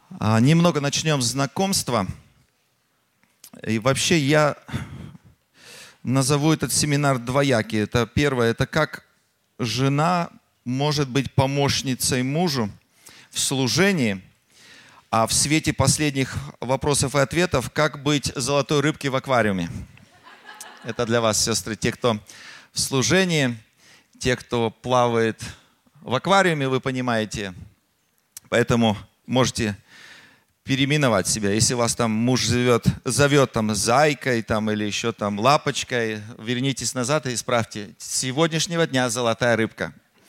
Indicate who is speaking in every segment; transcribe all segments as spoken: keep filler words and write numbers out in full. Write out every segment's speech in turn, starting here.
Speaker 1: А, Немного начнем с знакомства. И вообще я назову этот семинар двоякий. Это первое, это как жена может быть помощницей мужу в служении, а в свете последних вопросов и ответов, как быть золотой рыбкой в аквариуме. Это для вас, сестры, те, кто в служении, те, кто плавает в аквариуме, вы понимаете. Поэтому можете переименовать себя. Если вас там муж зовет, зовет там зайкой там, или еще там лапочкой, вернитесь назад и исправьте. С сегодняшнего дня золотая рыбка.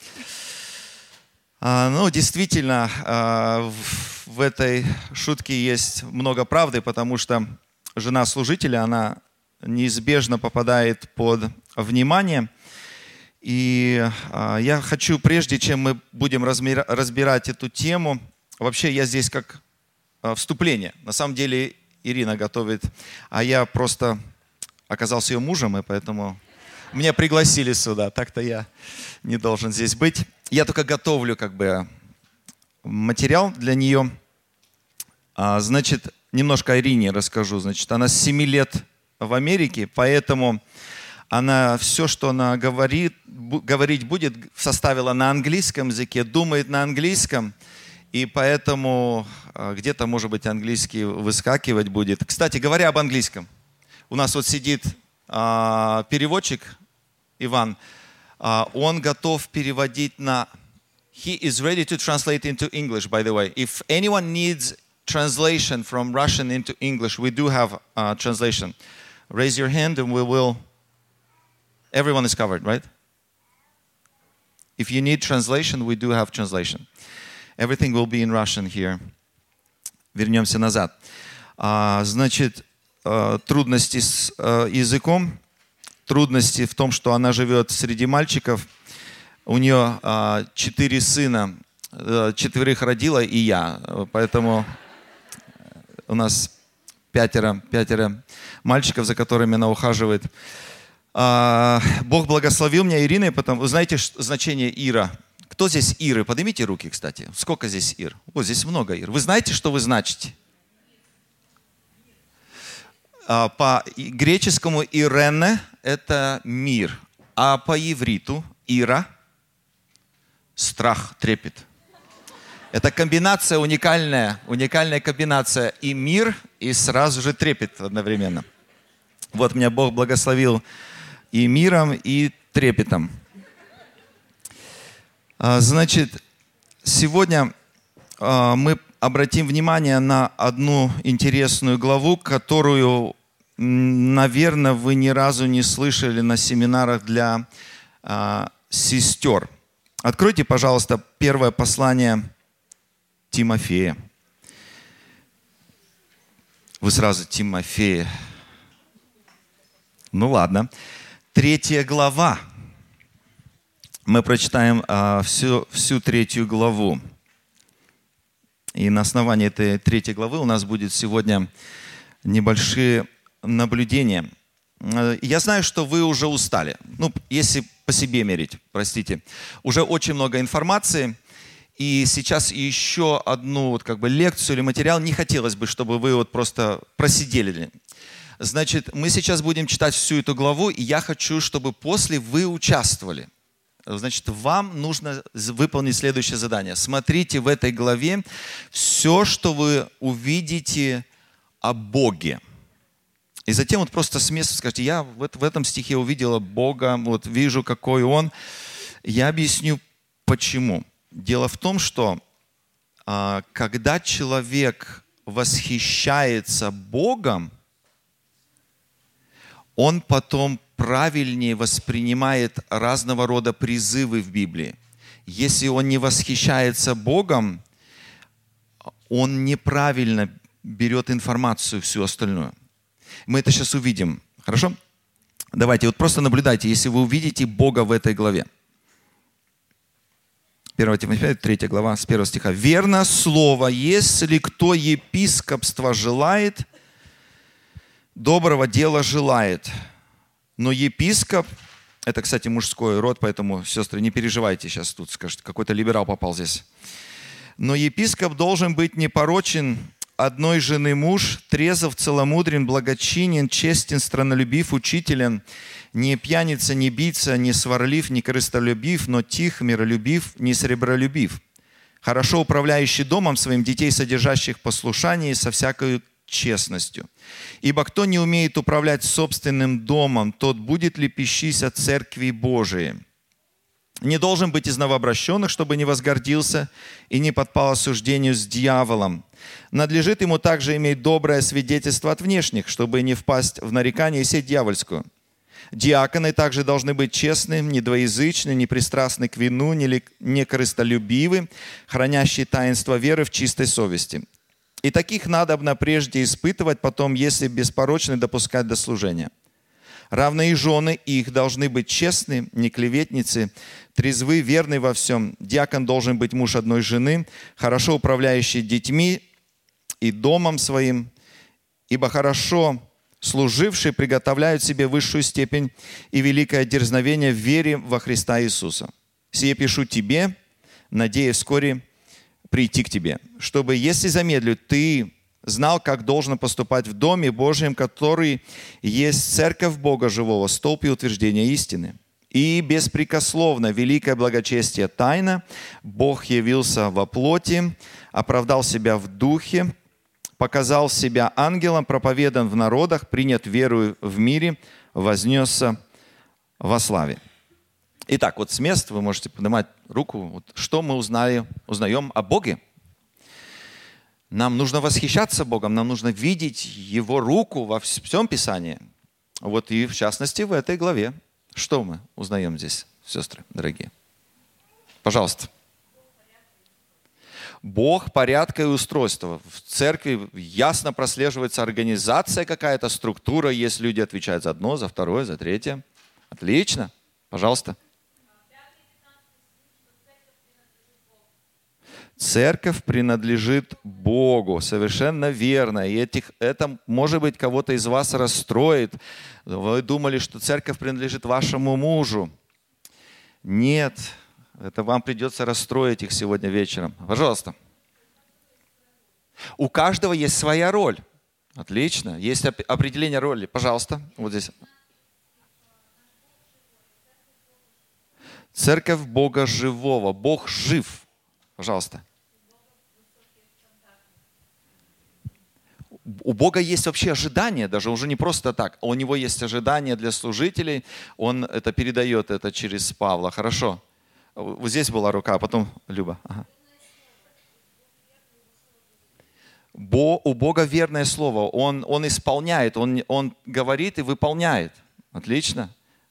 Speaker 1: А, ну, действительно, а, в, в этой шутке есть много правды, потому что жена служителя, она неизбежно попадает под внимание. И а, я хочу, прежде чем мы будем размера, разбирать эту тему, вообще я здесь как вступление. На самом деле Ирина готовит, а я просто оказался ее мужем, и поэтому меня пригласили сюда. Так-то я не должен здесь быть. Я только готовлю как бы материал для нее. А, значит, немножко о Ирине расскажу. Значит, она с семи лет в Америке, поэтому она все, что она говорит, говорить будет, составила на английском языке, думает на английском. И поэтому где-то, может быть, английский выскакивать будет. Кстати, говоря об английском, у нас вот сидит а, переводчик Иван. А, он готов переводить на... He is ready to translate into English, by the way. If anyone needs translation from Russian into English, we do have uh, translation. Raise your hand and we will... Everyone is covered, right? If you need translation, we do have translation. Everything will be in Russian here. Вернемся назад. А, значит, а, трудности с а, языком, трудности в том, что она живет среди мальчиков. У нее а, четыре сына, а, четверых родила и я. Поэтому у нас пятеро, пятеро мальчиков, за которыми она ухаживает. А, Бог благословил меня Ириной, потому, вы знаете значение Ира? Кто здесь Иры? Поднимите руки, кстати. Сколько здесь Ир? Вот здесь много Ир. Вы знаете, что вы значите? По греческому Ирене – это мир. А по ивриту Ира – страх, трепет. Это комбинация уникальная, уникальная комбинация и мир, и сразу же трепет одновременно. Вот меня Бог благословил и миром, и трепетом. Значит, сегодня мы обратим внимание на одну интересную главу, которую, наверное, вы ни разу не слышали на семинарах для сестер. Откройте, пожалуйста, первое послание Тимофея. Вы сразу Тимофея. Ну ладно. Третья глава. Мы прочитаем а, всю, всю третью главу. И на основании этой третьей главы у нас будет сегодня небольшие наблюдения. Я знаю, что вы уже устали. Ну, если по себе мерить, простите. Уже очень много информации. И сейчас еще одну вот, как бы, лекцию или материал не хотелось бы, чтобы вы вот просто просидели. Значит, мы сейчас будем читать всю эту главу, и я хочу, чтобы после вы участвовали. Значит, вам нужно выполнить следующее задание. Смотрите в этой главе все, что вы увидите о Боге. И затем вот просто с места скажите, я в этом стихе увидела Бога, вот вижу, какой Он. Я объясню, почему. Дело в том, что а, когда человек восхищается Богом, он потом правильнее воспринимает разного рода призывы в Библии. Если он не восхищается Богом, он неправильно берет информацию всю остальную. Мы это сейчас увидим. Хорошо? Давайте, вот просто наблюдайте, если вы увидите Бога в этой главе. первое Тимофея, третья глава, с первого стиха. «Верно слово, если кто епископства желает, доброго дела желает. Но епископ Это, кстати, мужской род, поэтому, сестры, не переживайте сейчас тут, скажете, какой-то либерал попал здесь. Но епископ должен быть непорочен, одной жены муж, трезв, целомудрен, благочинен, честен, страннолюбив, учителен, не пьяница, не бийца, не сварлив, не корыстолюбив, но тих, миролюбив, не сребролюбив, хорошо управляющий домом своим, детей, содержащих послушание со всякой честностью. Ибо кто не умеет управлять собственным домом, тот будет лепещись от церкви Божией. Не должен быть из новообращенных, чтобы не возгордился и не подпал осуждению с дьяволом. Надлежит ему также иметь доброе свидетельство от внешних, чтобы не впасть в нарекание и сеть дьявольскую. Диаконы также должны быть честны, недвоязычны, непристрастны к вину, не корыстолюбивы, хранящие таинство веры в чистой совести. И таких надобно прежде испытывать, потом, если беспорочны, допускать до служения. Равно и жены их должны быть честны, не клеветницы, трезвы, верны во всем. Диакон должен быть муж одной жены, хорошо управляющий детьми и домом своим, ибо хорошо служившие приготовляют себе высшую степень и великое дерзновение в вере во Христа Иисуса. Сие пишу тебе, надеясь вскоре прийти к тебе, чтобы, если замедлю, ты знал, как должно поступать в Доме Божьем, который есть церковь Бога Живого, столб и утверждение истины. И беспрекословно великое благочестие тайна, Бог явился во плоти, оправдал себя в духе, показал себя ангелом, проповедан в народах, принят верою в мире, вознесся во славе. Итак, вот с места вы можете поднимать руку. Вот что мы узнали, узнаем о Боге? Нам нужно восхищаться Богом, нам нужно видеть Его руку во всем Писании. Вот и в частности в этой главе. Что мы узнаем здесь, сестры дорогие? Пожалуйста. Бог порядка и устройства. В церкви ясно прослеживается организация какая-то, структура. Есть люди, отвечают за одно, за второе, за третье. Отлично. Пожалуйста. Церковь принадлежит Богу. Совершенно верно. И этих, это, может быть, кого-то из вас расстроит. Вы думали, что церковь принадлежит вашему мужу. Нет. Это вам придется расстроить их сегодня вечером. Пожалуйста. У каждого есть своя роль. Отлично. Есть определение роли. Пожалуйста. Вот здесь. Церковь Бога живого. Бог жив. Пожалуйста. У Бога есть вообще ожидания, даже уже не просто так. У Него есть ожидания для служителей. Он это передает это через Павла. Хорошо. Вот здесь была рука, а потом Люба. Ага. Бо, у Бога верное слово. Он, он исполняет, он, он говорит и выполняет. Отлично.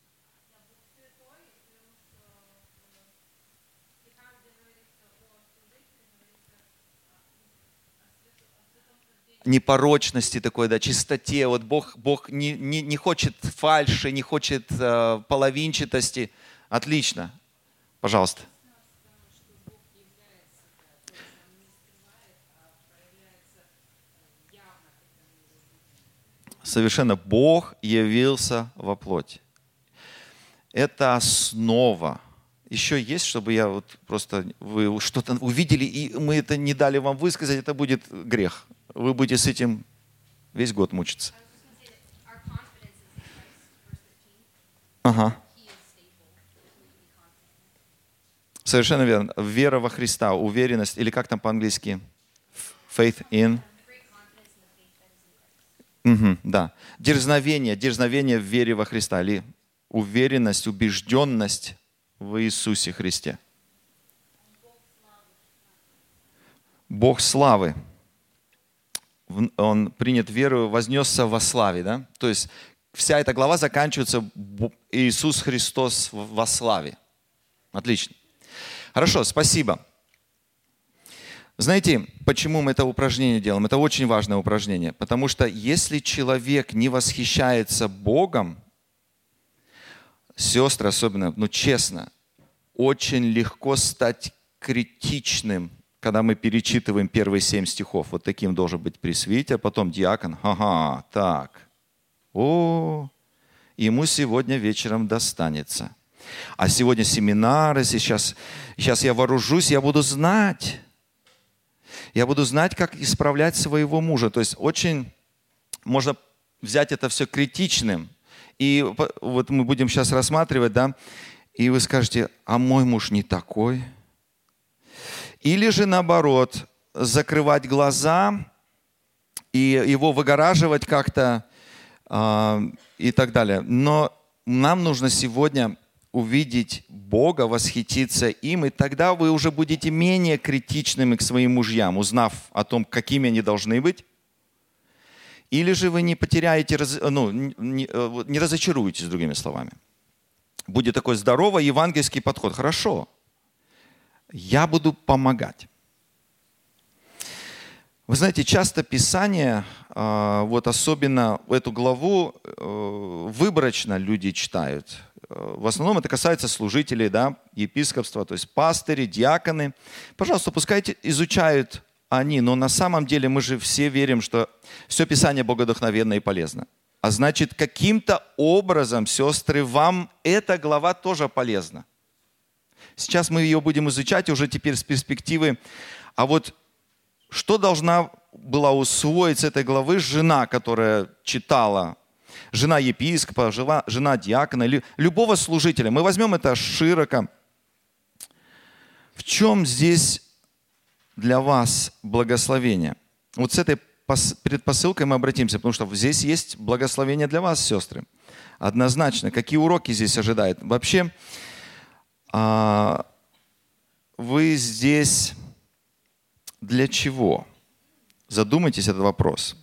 Speaker 1: Непорочности такой, да, чистоте. Вот Бог, Бог не, не, не хочет фальши, не хочет э, половинчатости. Отлично. Пожалуйста. Совершенно. Бог явился во плоти. Это основа. Еще есть, чтобы я вот просто, вы что-то увидели, и мы это не дали вам высказать, это будет грех. Вы будете с этим весь год мучиться. Ага. Совершенно верно. Вера во Христа, уверенность, или как там по-английски? Faith in. Угу, да. Дерзновение, дерзновение в вере во Христа, или уверенность, убежденность в Иисусе Христе. Бог славы. Он принят верою, вознесся во славе. Да? То есть вся эта глава заканчивается Иисус Христос во славе. Отлично. Хорошо, спасибо. Знаете, почему мы это упражнение делаем? Это очень важное упражнение. Потому что если человек не восхищается Богом, сестры особенно, ну честно, очень легко стать критичным, когда мы перечитываем первые семь стихов. Вот таким должен быть пресвитер, потом диакон. Ага, так. О, ему сегодня вечером достанется. А сегодня семинары, сейчас, сейчас я вооружусь, я буду знать. Я буду знать, как исправлять своего мужа. То есть очень можно взять это все критичным. И вот мы будем сейчас рассматривать, да, и вы скажете, а мой муж не такой. Или же наоборот, закрывать глаза и его выгораживать как-то э, и так далее. Но нам нужно сегодня увидеть Бога, восхититься им, и тогда вы уже будете менее критичными к своим мужьям, узнав о том, какими они должны быть. Или же вы не потеряете, ну, не, не разочаруетесь, другими словами. Будет такой здоровый евангельский подход. Хорошо, я буду помогать. Вы знаете, часто Писание, вот особенно эту главу, выборочно люди читают. В основном это касается служителей, да, епископства, то есть пастыри, диаконы. Пожалуйста, пускай изучают они, но на самом деле мы же все верим, что все Писание богодухновенно и полезно. А значит, каким-то образом, сестры, вам эта глава тоже полезна. Сейчас мы ее будем изучать уже теперь с перспективы. А вот что должна была усвоить с этой главы жена, которая читала? Жена епископа, жена, жена диакона, или любого служителя. Мы возьмем это широко. В чем здесь для вас благословение? Вот с этой предпосылкой мы обратимся, потому что здесь есть благословение для вас, сестры. Однозначно. Какие уроки здесь ожидают? Вообще, вы здесь для чего? Задумайтесь этот вопрос.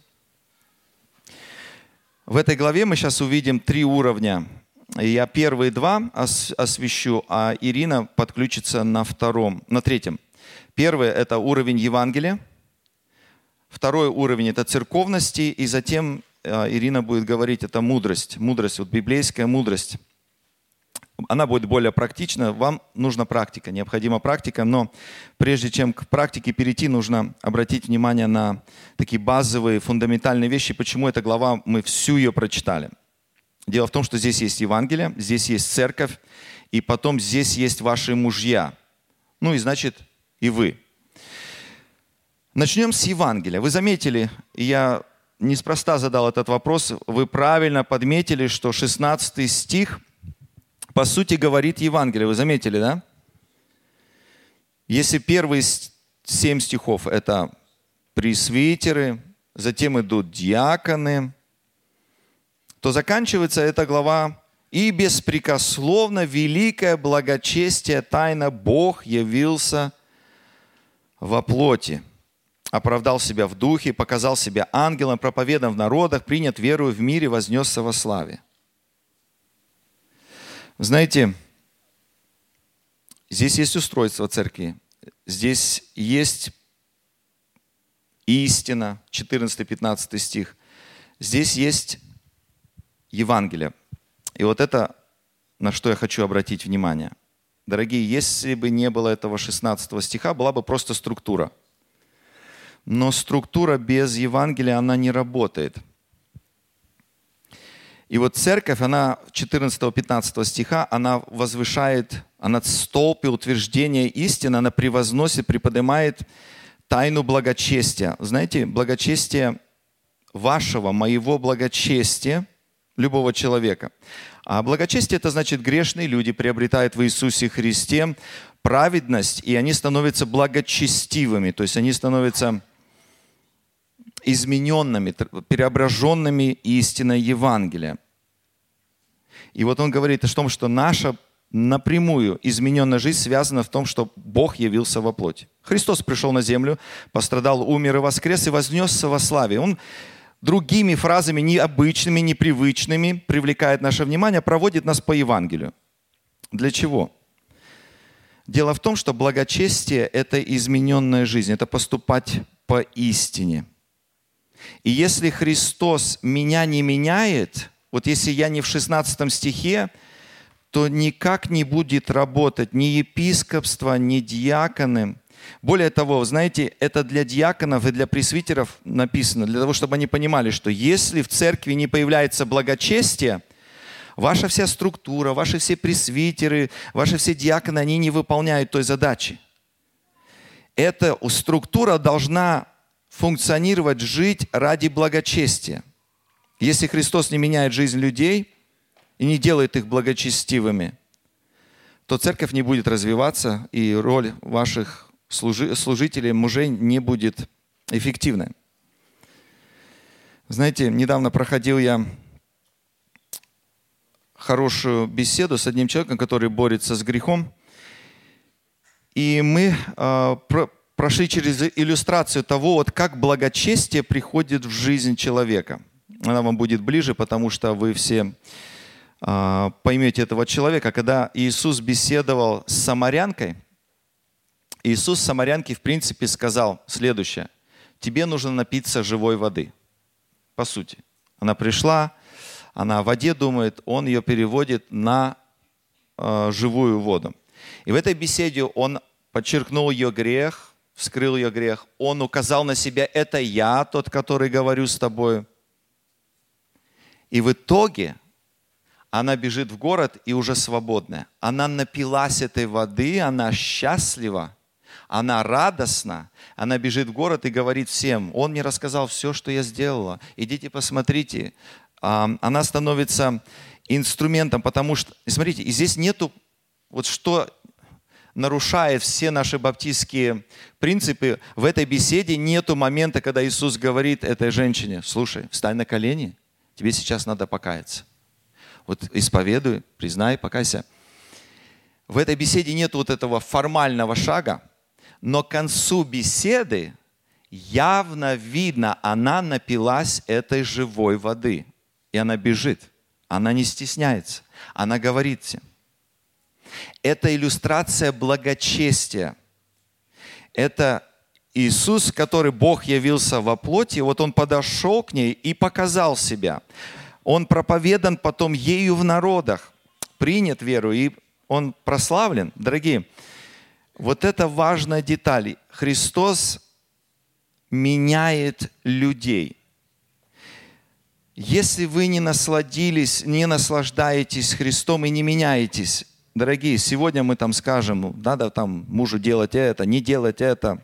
Speaker 1: В этой главе мы сейчас увидим три уровня. Я первые два освещу, а Ирина подключится на втором, на третьем. Первый – это уровень Евангелия. Второй уровень – это церковности. И затем Ирина будет говорить, это мудрость. Мудрость, вот библейская мудрость. Она будет более практична. Вам нужна практика, необходима практика. Но прежде чем к практике перейти, нужно обратить внимание на такие базовые, фундаментальные вещи. Почему эта глава, мы всю ее прочитали. Дело в том, что здесь есть Евангелие, здесь есть церковь, и потом здесь есть ваши мужья. Ну и значит, и вы. Начнем с Евангелия. Вы заметили, я неспроста задал этот вопрос, вы правильно подметили, что шестнадцатый стих, по сути, говорит Евангелие. Вы заметили, да? Если первые семь стихов – это пресвитеры, затем идут диаконы, то заканчивается эта глава «И беспрекословно великое благочестие тайна Бог явился во плоти, оправдал себя в духе, показал себя ангелом, проповедан в народах, принят верою в мире, вознесся во славе». Знаете, здесь есть устройство церкви, здесь есть истина, четырнадцатый-пятнадцатый стих, здесь есть Евангелие. И вот это, на что я хочу обратить внимание. Дорогие, если бы не было этого шестнадцатого стиха, была бы просто структура. Но структура без Евангелия, она не работает. И вот церковь, она четырнадцатого-пятнадцатого стиха, она возвышает, она столб и утверждение истины, она превозносит, приподнимает тайну благочестия. Знаете, благочестие вашего, моего благочестия, любого человека. А благочестие – это значит, грешные люди приобретают в Иисусе Христе праведность, и они становятся благочестивыми, то есть они становятся измененными, преображенными истиной Евангелия. И вот он говорит о том, что наша напрямую измененная жизнь связана в том, что Бог явился во плоти. Христос пришел на землю, пострадал, умер и воскрес, и вознесся во славе. Он другими фразами, необычными, непривычными, привлекает наше внимание, проводит нас по Евангелию. Для чего? Дело в том, что благочестие – это измененная жизнь, это поступать по истине. И если Христос меня не меняет, вот если я не в шестнадцатом стихе, то никак не будет работать ни епископство, ни диаконы. Более того, знаете, это для диаконов и для пресвитеров написано, для того, чтобы они понимали, что если в церкви не появляется благочестие, ваша вся структура, ваши все пресвитеры, ваши все диаконы, они не выполняют той задачи. Эта структура должна функционировать, жить ради благочестия. Если Христос не меняет жизнь людей и не делает их благочестивыми, то церковь не будет развиваться, и роль ваших служи- служителей, мужей не будет эффективной. Знаете, недавно проходил я хорошую беседу с одним человеком, который борется с грехом. И мы э, про, прошли через иллюстрацию того, вот как благочестие приходит в жизнь человека. Она вам будет ближе, потому что вы все э, поймете этого человека. Когда Иисус беседовал с самарянкой, Иисус самарянке, в принципе, сказал следующее. Тебе нужно напиться живой воды. По сути. Она пришла, она о воде думает, он ее переводит на э, живую воду. И в этой беседе он подчеркнул ее грех, вскрыл ее грех. Он указал на себя, это я, тот, который говорю с тобой. И в итоге она бежит в город и уже свободная. Она напилась этой воды, она счастлива, она радостна. Она бежит в город и говорит всем, он мне рассказал все, что я сделала. Идите посмотрите. Она становится инструментом, потому что, смотрите, и здесь нету, вот что нарушает все наши баптистские принципы, в этой беседе нету момента, когда Иисус говорит этой женщине, слушай, встань на колени, тебе сейчас надо покаяться. Вот исповедуй, признай, покайся. В этой беседе нету вот этого формального шага, но к концу беседы явно видно, она напилась этой живой воды. И она бежит, она не стесняется, она говорит всем. Это иллюстрация благочестия. Это Иисус, который Бог явился во плоти, вот Он подошел к ней и показал себя. Он проповедан потом ею в народах, принят веру, и Он прославлен. Дорогие, вот это важная деталь. Христос меняет людей. Если вы не насладились, не наслаждаетесь Христом и не меняетесь, дорогие, сегодня мы там скажем, надо там мужу делать это, не делать это,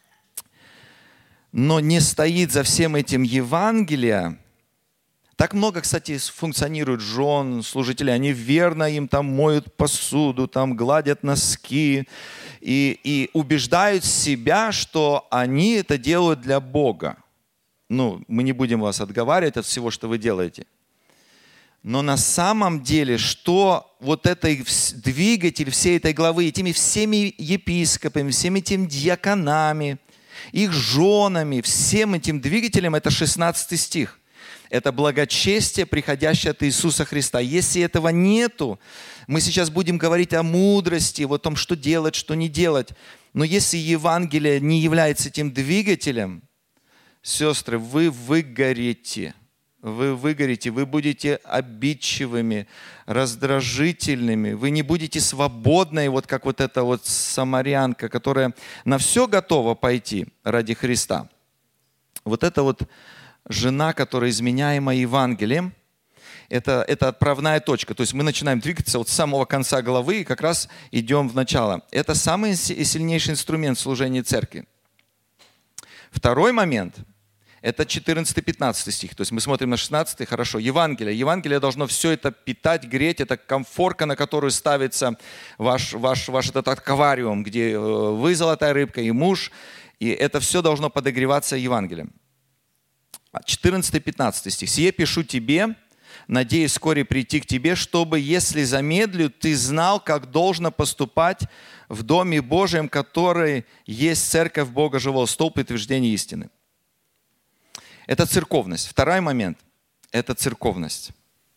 Speaker 1: но не стоит за всем этим Евангелие. Так много, кстати, функционирует жен, служителей, они верно им там моют посуду, там гладят носки и, и убеждают себя, что они это делают для Бога. Ну, мы не будем вас отговаривать от всего, что вы делаете. Но на самом деле, что вот этот двигатель всей этой главы, этими всеми епископами, всеми этими диаконами, их женами, всем этим двигателем, это шестнадцатый стих. Это благочестие, приходящее от Иисуса Христа. Если этого нету, мы сейчас будем говорить о мудрости, вот о том, что делать, что не делать. Но если Евангелие не является этим двигателем, сестры, вы выгорите. Вы выгорите, вы будете обидчивыми, раздражительными. Вы не будете свободной, вот как вот эта вот самарянка, которая на все готова пойти ради Христа. Вот это вот жена, которая изменяема Евангелием, это, это отправная точка. То есть мы начинаем двигаться вот с самого конца главы и как раз идем в начало. Это самый сильнейший инструмент служения церкви. Второй момент – это четырнадцатый-пятнадцатый стих. То есть мы смотрим на шестнадцатый, хорошо, Евангелие. Евангелие должно все это питать, греть. Это комфорка, на которую ставится ваш, ваш, ваш этот аквариум, где вы золотая рыбка и муж. И это все должно подогреваться Евангелием. четырнадцатый-пятнадцатый стих. «Сие пишу тебе, надеюсь вскоре прийти к тебе, чтобы, если замедлю, ты знал, как должно поступать в Доме Божьем, который есть церковь Бога живого, столб утверждения истины». Это церковность. Второй момент – это церковность.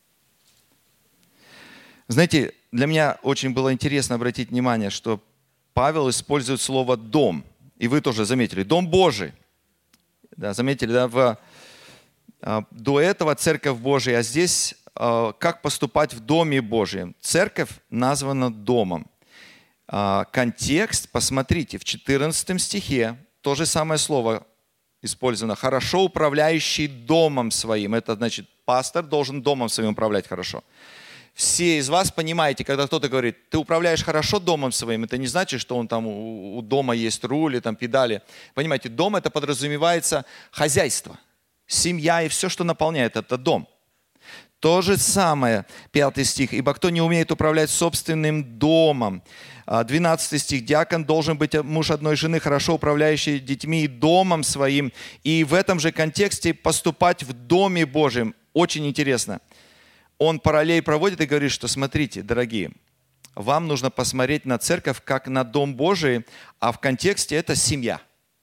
Speaker 1: Знаете, для меня очень было интересно обратить внимание, что Павел использует слово «дом». И вы тоже заметили. Дом Божий. Да, заметили, да, в, а, до этого Церковь Божия, а здесь а, как поступать в Доме Божьем. Церковь названа домом. А, контекст, посмотрите, в четырнадцатом стихе то же самое слово использовано. Хорошо управляющий домом своим. Это значит, пастор должен домом своим управлять хорошо. все из вас понимаете, когда кто-то говорит, ты управляешь хорошо домом своим, это не значит, что он там у, у дома есть рули, там педали. Понимаете, дом это подразумевается хозяйство, семья и все, что наполняет, это дом. То же самое, пятый стих, ибо кто не умеет управлять собственным домом. двенадцатый стих, диакон должен быть муж одной жены, хорошо управляющий детьми и домом своим. И в этом же контексте поступать в Доме Божьем. Очень интересно. Он параллель проводит и говорит, что смотрите, дорогие, вам нужно посмотреть на церковь как на Дом Божий, а в контексте это семья.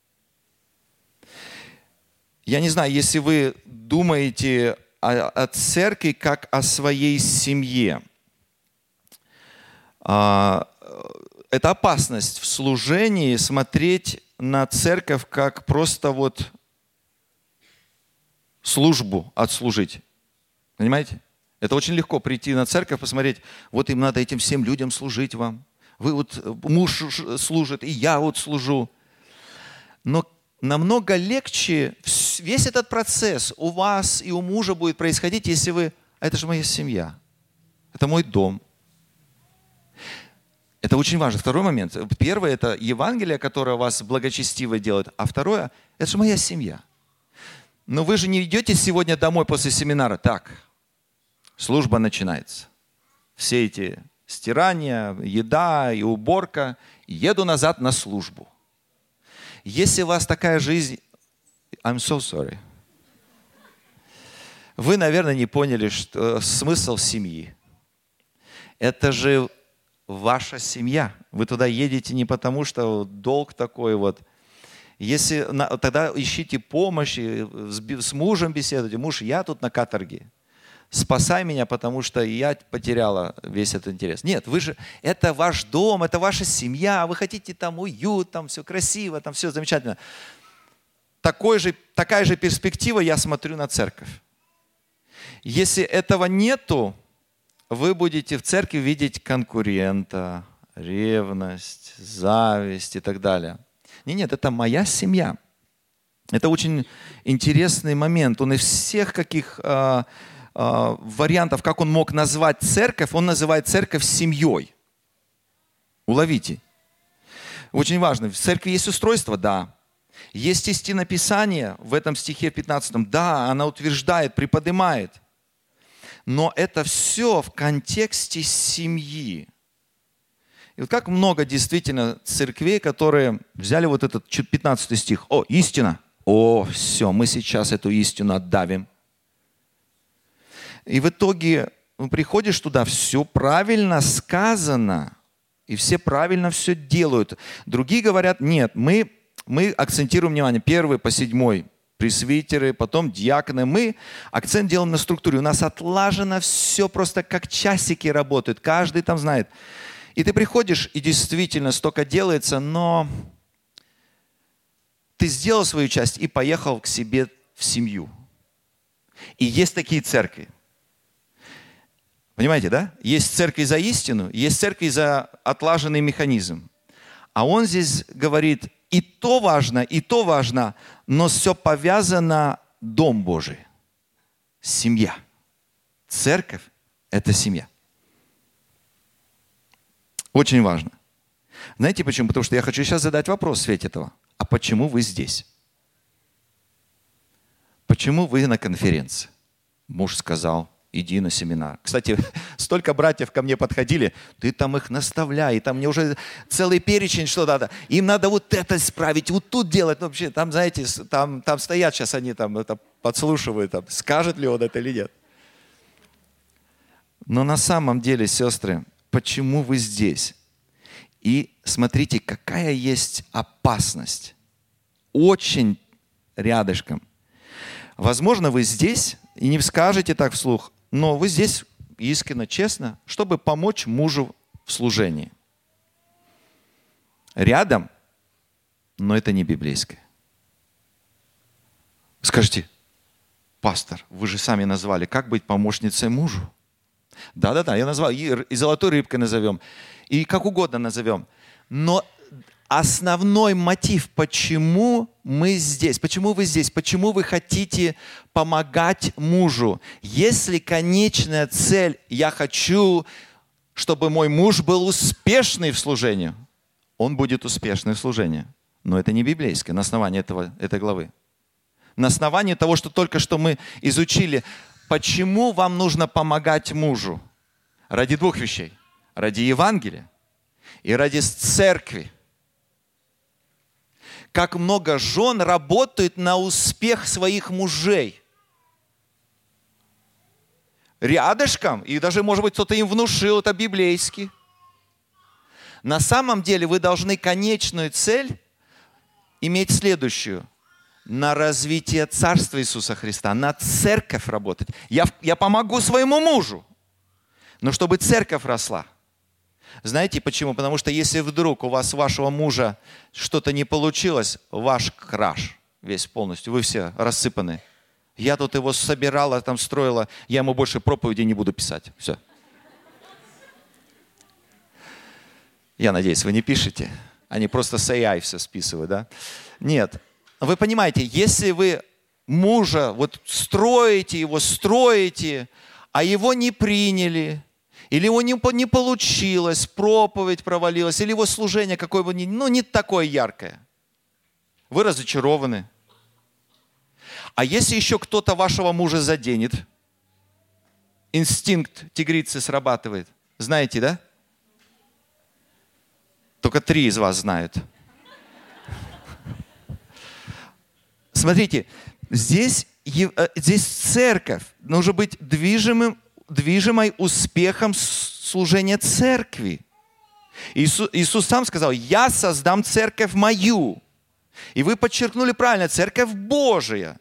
Speaker 1: Я не знаю, если вы думаете о, о церкви как о своей семье, это опасность в служении смотреть на церковь как просто вот службу отслужить. Понимаете? Это очень легко прийти на церковь, посмотреть, вот им надо этим всем людям служить вам. Вы вот, муж служит, и я вот служу. Но намного легче весь этот процесс у вас и у мужа будет происходить, если вы, это же моя семья, это мой дом. Это очень важно. Второй момент. Первое – это Евангелие, которое вас благочестиво делает. А второе – это же моя семья. Но вы же не идете сегодня домой после семинара. Так, служба начинается. Все эти стирания, еда и уборка. Еду назад на службу. Если у вас такая жизнь, I'm so sorry. Вы, наверное, не поняли, что смысл семьи. Это же ваша семья. Вы туда едете не потому, что долг такой вот. Если, тогда ищите помощи, с мужем беседуйте. Муж, я тут на каторге. Спасай меня, потому что я потеряла весь этот интерес. Нет, вы же, это ваш дом, это ваша семья, вы хотите там уют, там все красиво, там все замечательно. Такой же, такая же перспектива я смотрю на церковь. Если этого нету, вы будете в церкви видеть конкурента, ревность, зависть и так далее. Нет, нет, это моя семья. Это очень интересный момент. Он из всех каких а, а, вариантов, как он мог назвать церковь, он называет церковь семьей. Уловите. Очень важно. В церкви есть устройство, да. Есть истина Писания в этом стихе пятнадцатом. Да, она утверждает, приподнимает. Но это все в контексте семьи. И вот как много действительно церквей, которые взяли вот этот пятнадцатый стих. О, истина. О, все, мы сейчас эту истину отдавим. И в итоге приходишь туда, все правильно сказано. И все правильно все делают. Другие говорят, нет, мы, мы акцентируем внимание. Первый по седьмой. Пресвитеры, потом диаконы. Мы акцент делаем на структуре. У нас отлажено все просто как часики работают. Каждый там знает. И ты приходишь, и действительно столько делается, но ты сделал свою часть и поехал к себе в семью. И есть такие церкви. Понимаете, да? Есть церкви за истину, есть церкви за отлаженный механизм. А он здесь говорит, и то важно, и то важно, но все повязано Дом Божий. Семья. Церковь – это семья. Очень важно. Знаете почему? Потому что я хочу сейчас задать вопрос в свете этого. А почему вы здесь? Почему вы на конференции? Муж сказал, иди на семинар. Кстати, столько братьев ко мне подходили, ты там их наставляй, и там мне уже целый перечень, что надо. Им надо вот это исправить, вот тут делать. Ну, вообще, там, знаете, там, там стоят сейчас они, там, это, подслушивают, там, скажет ли он это или нет. Но на самом деле, сестры, почему вы здесь? И смотрите, какая есть опасность. Очень рядышком. Возможно, вы здесь и не скажете так вслух, но вы здесь искренне, честно, чтобы помочь мужу в служении. Рядом, но это не библейское. Скажите, пастор, вы же сами назвали, как быть помощницей мужу? Да-да-да, я назвал, и золотой рыбкой назовем, и как угодно назовем. Но основной мотив, почему мы здесь, почему вы здесь, почему вы хотите помогать мужу. Если конечная цель, я хочу, чтобы мой муж был успешный в служении, он будет успешный в служении. Но это не библейское на основании этого, этой главы. На основании того, что только что мы изучили, почему вам нужно помогать мужу. Ради двух вещей. Ради Евангелия и ради церкви. Как много жен работают на успех своих мужей. Рядышком, и даже, может быть, кто-то им внушил, это библейски. На самом деле вы должны конечную цель иметь следующую. На развитие Царства Иисуса Христа, на церковь работать. Я, я помогу своему мужу, но чтобы церковь росла. Знаете почему? Потому что если вдруг у вас, у вашего мужа что-то не получилось, ваш краш весь полностью, вы все рассыпаны. Я тут его собирала, там строила, я ему больше проповеди не буду писать. Все. Я надеюсь, вы не пишете. Они просто с эй ай все списывают, да? Нет. Вы понимаете, если вы мужа вот строите его, строите, а его не приняли, или его не, не получилось, проповедь провалилась, или его служение какое-то, ну, не такое яркое. Вы разочарованы. А если еще кто-то вашего мужа заденет, инстинкт тигрицы срабатывает. Знаете, да? Только три из вас знают. Смотрите, здесь, здесь церковь нужно быть движимым, движимой успехом служения церкви. Иисус, Иисус сам сказал, я создам церковь мою. И вы подчеркнули правильно, церковь Божия.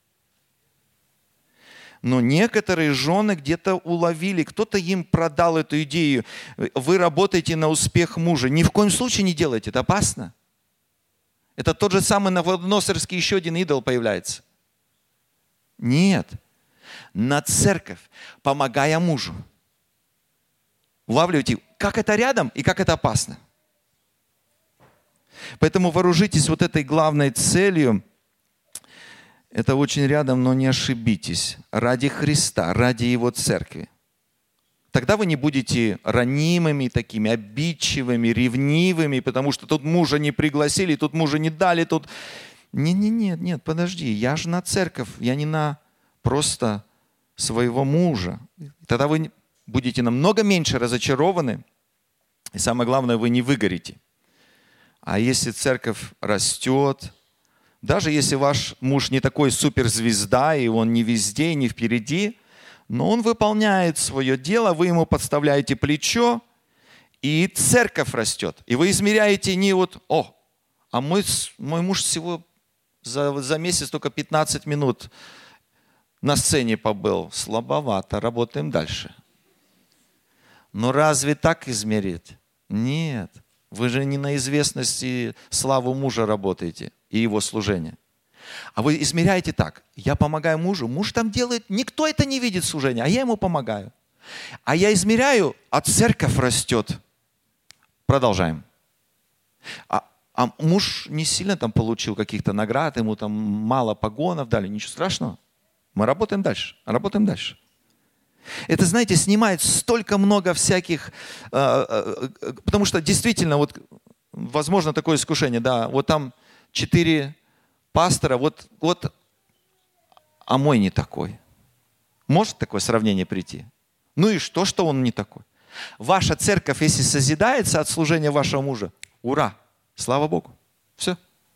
Speaker 1: Но некоторые жены где-то уловили, кто-то им продал эту идею. Вы работаете на успех мужа. Ни в коем случае не делайте, это опасно. Это тот же самый Навуходоносорский еще один идол появляется. Нет. На церковь, помогая мужу. Улавливайте, как это рядом и как это опасно. Поэтому вооружитесь вот этой главной целью. Это очень рядом, но не ошибитесь. Ради Христа, ради Его церкви. Тогда вы не будете ранимыми, такими обидчивыми, ревнивыми, потому что тут мужа не пригласили, тут мужа не дали, тут... Нет, нет, нет, нет, подожди, я же на церковь, я не на просто своего мужа. Тогда вы будете намного меньше разочарованы, и самое главное, вы не выгорите. А если церковь растет, даже если ваш муж не такой суперзвезда, и он не везде, не впереди, но он выполняет свое дело, вы ему подставляете плечо, и церковь растет. И вы измеряете не вот, о, а мой, мой муж всего за, за месяц только пятнадцать минут на сцене побыл. Слабовато, работаем дальше. Но разве так измерить? Нет. Вы же не на известность и славу мужа работаете и его служение. А вы измеряете так. Я помогаю мужу, муж там делает, никто это не видит служение, а я ему помогаю. А я измеряю, а церковь растет. Продолжаем. А, а муж не сильно там получил каких-то наград, ему там мало погонов дали, ничего страшного. Мы работаем дальше, работаем дальше. Это, знаете, снимает столько много всяких, потому что действительно, вот, возможно, такое искушение, да, вот там четыре пастора, вот, вот, а мой не такой. Может такое сравнение прийти? Ну и что, что он не такой? Ваша церковь, если созидается от служения вашего мужа, ура, слава Богу, все.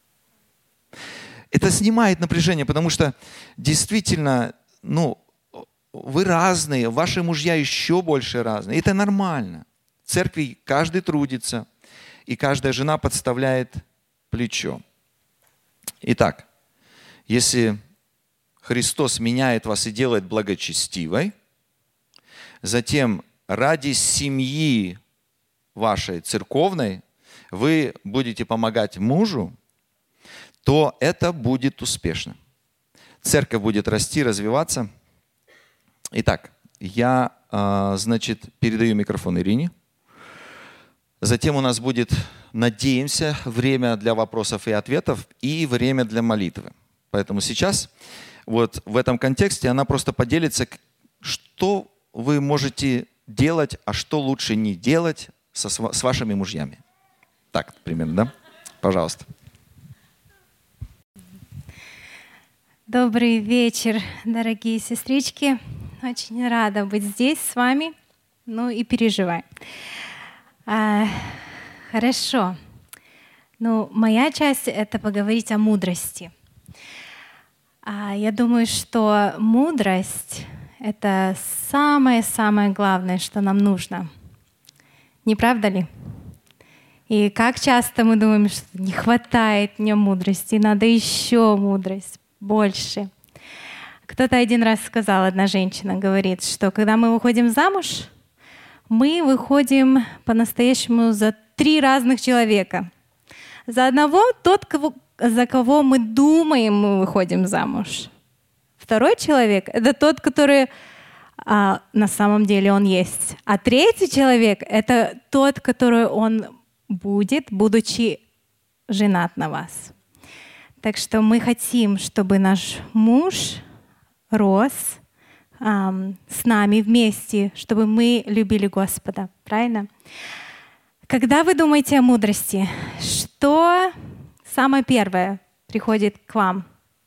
Speaker 1: Это снимает напряжение, потому что действительно, ну, вы разные, ваши мужья еще больше разные. Это нормально. В церкви каждый трудится, и каждая жена подставляет плечо. Итак, если Христос меняет вас и делает благочестивой, затем ради семьи вашей церковной вы будете помогать мужу, то это будет успешно. Церковь будет расти, развиваться. Итак, я, значит, передаю микрофон Ирине. Затем у нас будет надеемся, время для вопросов и ответов и время для молитвы. Поэтому сейчас вот в этом контексте она просто поделится, что вы можете делать, а что лучше не делать со, с вашими мужьями. Так, примерно, да? Пожалуйста.
Speaker 2: Добрый вечер, дорогие сестрички. Очень рада быть здесь с вами. Ну и переживай. А, хорошо. Ну, моя часть — это поговорить о мудрости. А, я думаю, что мудрость — это самое-самое главное, что нам нужно. Не правда ли? И как часто мы думаем, что не хватает мне мудрости, надо еще мудрость, больше. Кто-то один раз сказал, одна женщина говорит, что когда мы выходим замуж, мы выходим по-настоящему за три разных человека. За одного — тот, кого, за кого мы думаем, мы выходим замуж. Второй человек — это тот, который а, на самом деле он есть. А третий человек — это тот, который он будет, будучи женат на вас. Так что мы хотим, чтобы наш муж рос эм, с нами вместе, чтобы мы любили Господа. Правильно? Когда вы думаете о мудрости, что самое первое приходит к вам?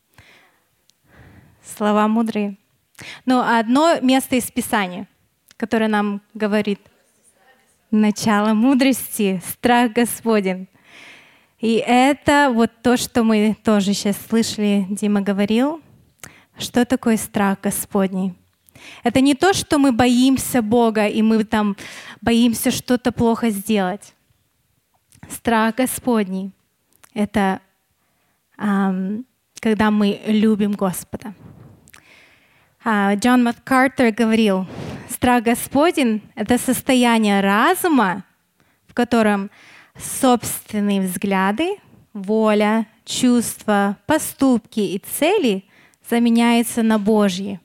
Speaker 2: Слова мудрые. Но одно место из Писания, которое нам говорит: начало мудрости — страх Господень. И это вот то, что мы тоже сейчас слышали, Дима говорил. Что такое страх Господний? Это не то, что мы боимся Бога, и мы там боимся что-то плохо сделать. Страх Господний — это эм, когда мы любим Господа. А, Джон МакАртур говорил, страх Господень — это состояние разума, в котором собственные взгляды, воля, чувства, поступки и цели заменяются на Божьи.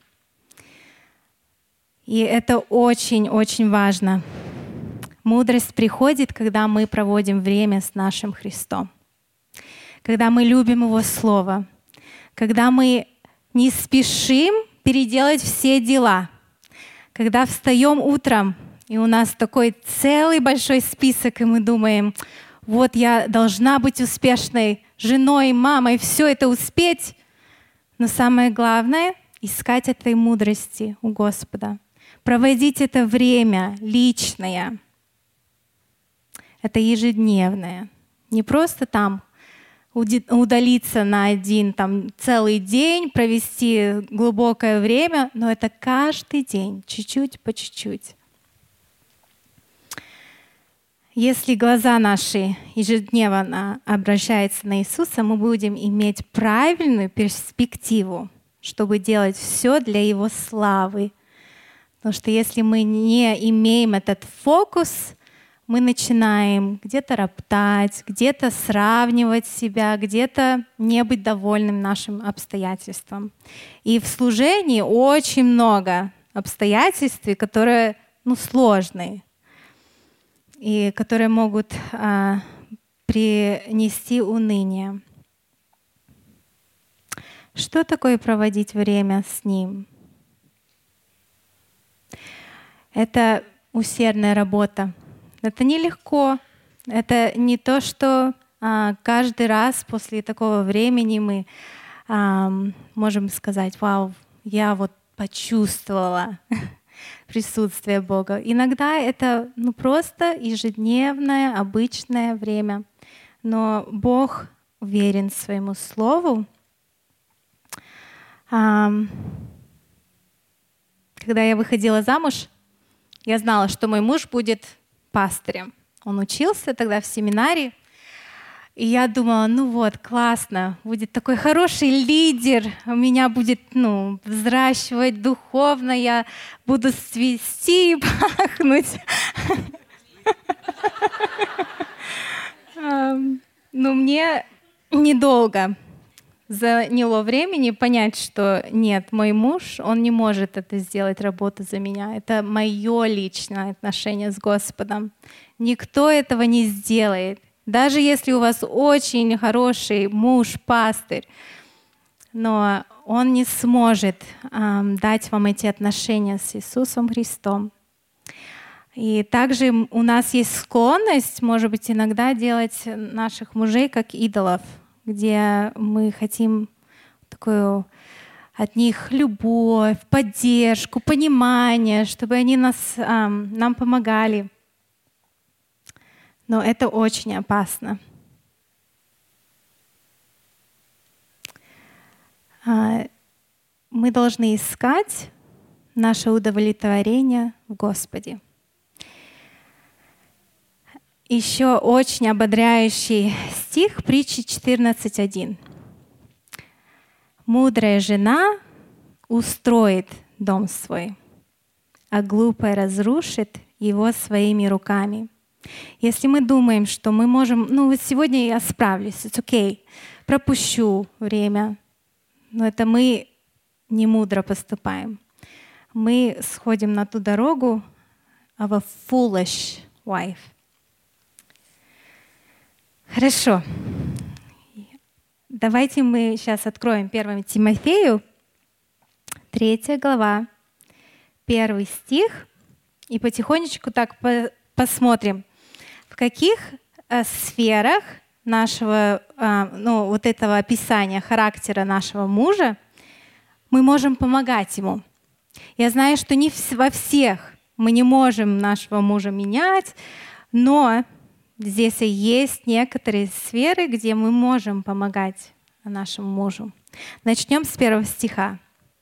Speaker 2: И это очень-очень важно. Мудрость приходит, когда мы проводим время с нашим Христом, когда мы любим Его Слово, когда мы не спешим переделать все дела, когда встаем утром, и у нас такой целый большой список, и мы думаем, вот я должна быть успешной женой, мамой, все это успеть. Но самое главное — искать этой мудрости у Господа. Проводить это время личное. Это ежедневное. Не просто там удалиться на один там, целый день, провести глубокое время, но это каждый день, чуть-чуть по чуть-чуть. Если глаза наши ежедневно обращаются на Иисуса, мы будем иметь правильную перспективу, чтобы делать все для Его славы. Потому что если мы не имеем этот фокус, мы начинаем где-то роптать, где-то сравнивать себя, где-то не быть довольным нашим обстоятельством. И в служении очень много обстоятельств, которые ну, сложные, и которые могут а, принести уныние. Что такое проводить время с Ним? Это усердная работа. Это нелегко. Это не то, что а, каждый раз после такого времени мы а, можем сказать: «Вау, я вот почувствовала присутствие Бога». Иногда это ну, просто ежедневное, обычное время. Но Бог верен своему Слову. А, когда я выходила замуж, я знала, что мой муж будет пастырем. Он учился тогда в семинаре. И я думала, ну вот, классно, будет такой хороший лидер, меня будет ну, взращивать духовно, я буду цвести и пахнуть. Но мне недолго заняло времени понять, что нет, мой муж, он не может это сделать, работу за меня. Это мое личное отношение с Господом. Никто этого не сделает. Даже если у вас очень хороший муж, пастырь, но он не сможет эм, дать вам эти отношения с Иисусом Христом. И также у нас есть склонность, может быть, иногда делать наших мужей как идолов, где мы хотим такую от них любовь, поддержку, понимание, чтобы они нас, эм, нам помогали. Но это очень опасно. Мы должны искать наше удовлетворение в Господе. Еще очень ободряющий стих, притчи четырнадцать один. «Мудрая жена устроит дом свой, а глупая разрушит его своими руками». Если мы думаем, что мы можем, ну вот сегодня я справлюсь, it's okay, пропущу время, но это мы не мудро поступаем. Мы сходим на ту дорогу of a foolish wife. Хорошо. Давайте мы сейчас откроем первое Тимофею, третья глава, первый стих, и потихонечку так по- посмотрим, в каких э, сферах нашего, э, ну, вот этого описания характера нашего мужа мы можем помогать ему. Я знаю, что не во всех мы не можем нашего мужа менять, но здесь и есть некоторые сферы, где мы можем помогать нашему мужу. Начнем с первого стиха.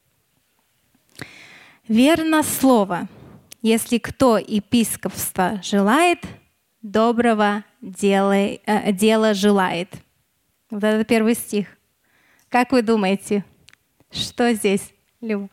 Speaker 2: «Верно слово, если кто епископства желает, доброго дела, э, дела желает». Вот это первый стих. Как вы думаете, что здесь, Люба?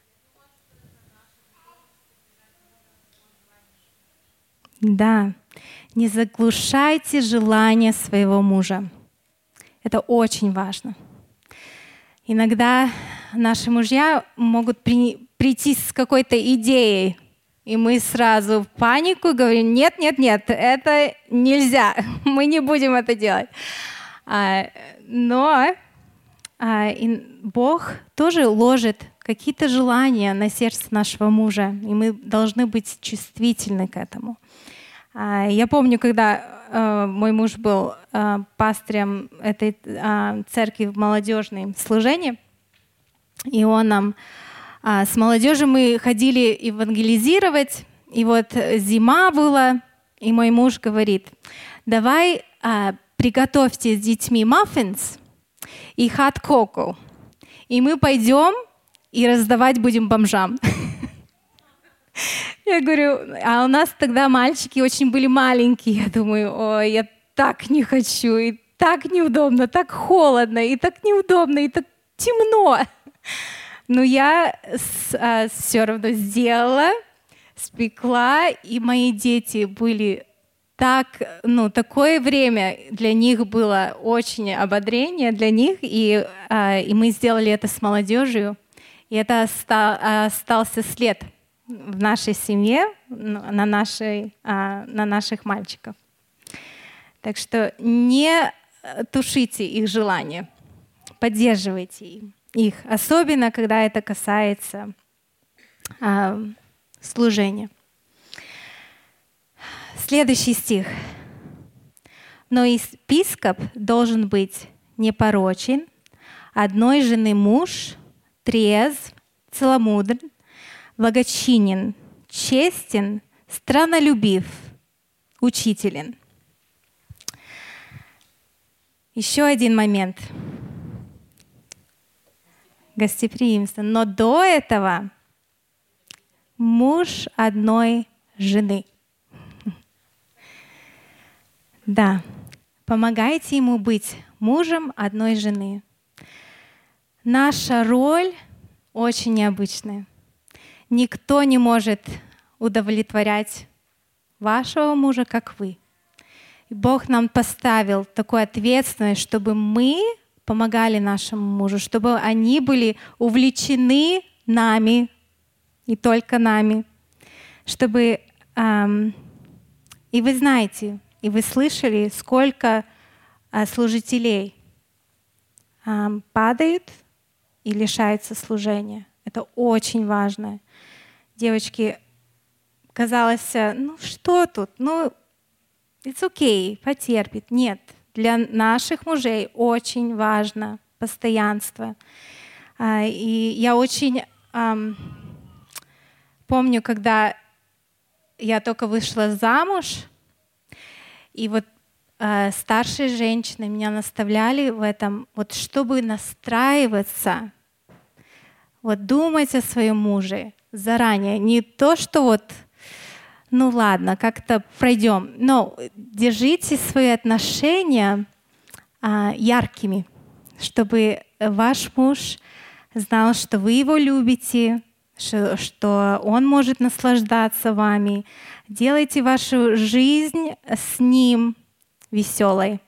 Speaker 2: Да. Не заглушайте желания своего мужа. Это очень важно. Иногда наши мужья могут при, прийти с какой-то идеей, и мы сразу в панику говорим: нет, нет, нет, это нельзя, мы не будем это делать. А, но а, и Бог тоже ложит какие-то желания на сердце нашего мужа, и мы должны быть чувствительны к этому. Я помню, когда э, мой муж был э, пастырем этой э, церкви в молодежном служении, и он нам э, с молодежью мы ходили евангелизировать, и вот зима была, и мой муж говорит: давай э, приготовьте с детьми маффинс и hot cocoa, и мы пойдем и раздавать будем бомжам. Я говорю, а у нас тогда мальчики очень были маленькие. Я думаю, ой, я так не хочу, и так неудобно, так холодно, и так неудобно, и так темно. Но я с, а, все равно сделала, спекла, и мои дети были так, ну, такое время для них было очень ободрение для них, и, а, и мы сделали это с молодежью, и это оста- остался след в нашей семье, на, нашей, а, на наших мальчиков. Так что не тушите их желания, поддерживайте их, особенно когда это касается а, служения. Следующий стих. «Но епископ должен быть непорочен, одной жены муж, трезв, целомудрен, благочинен, честен, страннолюбив, учителен». Еще один момент. Гостеприимство. Но до этого муж одной жены. Да, помогайте ему быть мужем одной жены. Наша роль очень необычная. Никто не может удовлетворять вашего мужа, как вы. И Бог нам поставил такую ответственность, чтобы мы помогали нашему мужу, чтобы они были увлечены нами, и только нами, чтобы... Эм, и вы знаете, и вы слышали, сколько служителей падают и лишаются служения. Это очень важно. Девочки, казалось, ну что тут, ну it's okay, потерпит. Нет, для наших мужей очень важно постоянство. И я очень um, помню, когда я только вышла замуж, и вот uh, старшие женщины меня наставляли в этом, вот чтобы настраиваться, вот думать о своем муже заранее, не то, что вот, ну ладно, как-то пройдем, но держите свои отношения uh, яркими, чтобы ваш муж знал, что вы его любите, что, что он может наслаждаться вами. Делайте вашу жизнь с ним веселой.